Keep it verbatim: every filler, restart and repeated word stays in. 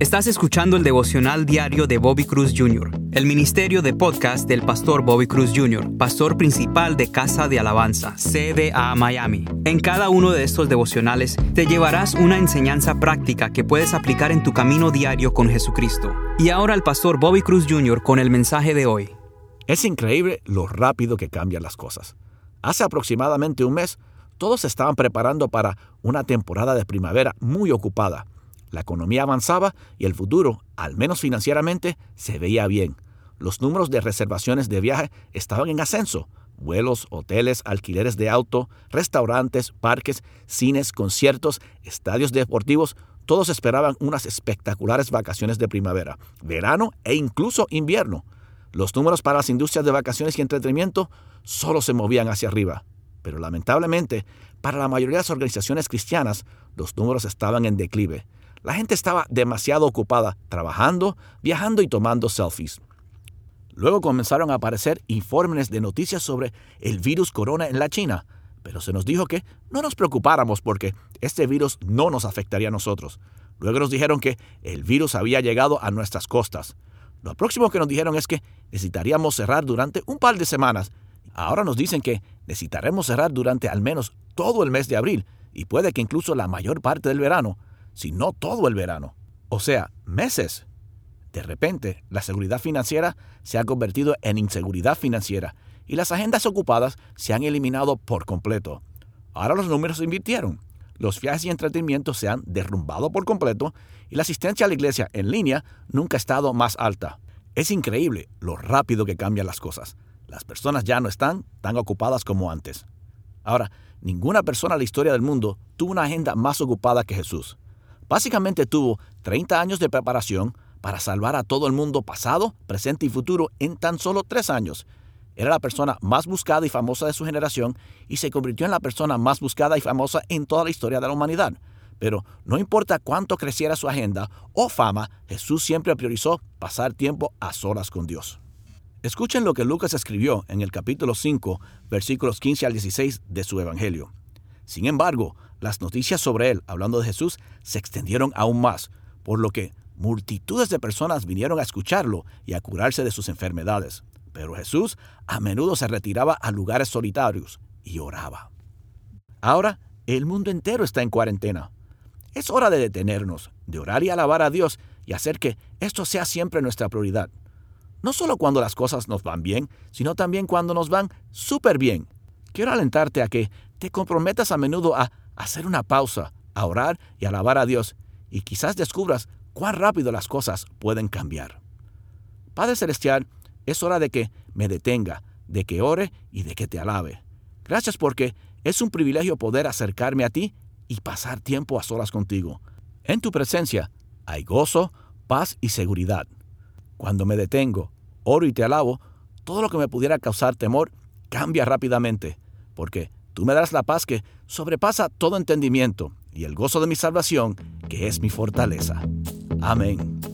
Estás escuchando el devocional diario de Bobby Cruz junior, el ministerio de podcast del pastor Bobby Cruz junior, pastor principal de Casa de Alabanza, C D A Miami. En cada uno de estos devocionales te llevarás una enseñanza práctica que puedes aplicar en tu camino diario con Jesucristo. Y ahora el pastor Bobby Cruz junior con el mensaje de hoy. Es increíble lo rápido que cambian las cosas. Hace aproximadamente un mes, todos se estaban preparando para una temporada de primavera muy ocupada. La economía avanzaba y el futuro, al menos financieramente, se veía bien. Los números de reservaciones de viaje estaban en ascenso. Vuelos, hoteles, alquileres de auto, restaurantes, parques, cines, conciertos, estadios deportivos, todos esperaban unas espectaculares vacaciones de primavera, verano e incluso invierno. Los números para las industrias de vacaciones y entretenimiento solo se movían hacia arriba. Pero lamentablemente, para la mayoría de las organizaciones cristianas, los números estaban en declive. La gente estaba demasiado ocupada trabajando, viajando y tomando selfies. Luego comenzaron a aparecer informes de noticias sobre el virus corona en la China, pero se nos dijo que no nos preocupáramos porque este virus no nos afectaría a nosotros. Luego nos dijeron que el virus había llegado a nuestras costas. Lo próximo que nos dijeron es que necesitaríamos cerrar durante un par de semanas. Ahora nos dicen que necesitaremos cerrar durante al menos todo el mes de abril y puede que incluso la mayor parte del verano, si no todo el verano. O sea, meses. De repente, la seguridad financiera se ha convertido en inseguridad financiera y las agendas ocupadas se han eliminado por completo. Ahora los números se invirtieron. Los viajes y entretenimiento se han derrumbado por completo y la asistencia a la iglesia en línea nunca ha estado más alta. Es increíble lo rápido que cambian las cosas. Las personas ya no están tan ocupadas como antes. Ahora, ninguna persona en la historia del mundo tuvo una agenda más ocupada que Jesús. Básicamente tuvo treinta años de preparación para salvar a todo el mundo pasado, presente y futuro en tan solo tres años. Era la persona más buscada y famosa de su generación y se convirtió en la persona más buscada y famosa en toda la historia de la humanidad. Pero no importa cuánto creciera su agenda o fama, Jesús siempre priorizó pasar tiempo a solas con Dios. Escuchen lo que Lucas escribió en el capítulo cinco, versículos quince al dieciséis de su Evangelio. Sin embargo, las noticias sobre él, hablando de Jesús, se extendieron aún más, por lo que multitudes de personas vinieron a escucharlo y a curarse de sus enfermedades. Pero Jesús a menudo se retiraba a lugares solitarios y oraba. Ahora, el mundo entero está en cuarentena. Es hora de detenernos, de orar y alabar a Dios y hacer que esto sea siempre nuestra prioridad. No solo cuando las cosas nos van bien, sino también cuando nos van súper bien. Quiero alentarte a que te comprometas a menudo a hacer una pausa, a orar y alabar a Dios, y quizás descubras cuán rápido las cosas pueden cambiar. Padre Celestial, es hora de que me detenga, de que ore y de que te alabe. Gracias porque es un privilegio poder acercarme a ti y pasar tiempo a solas contigo. En tu presencia hay gozo, paz y seguridad. Cuando me detengo, oro y te alabo, todo lo que me pudiera causar temor cambia rápidamente, porque tú me darás la paz que sobrepasa todo entendimiento y el gozo de mi salvación, que es mi fortaleza. Amén.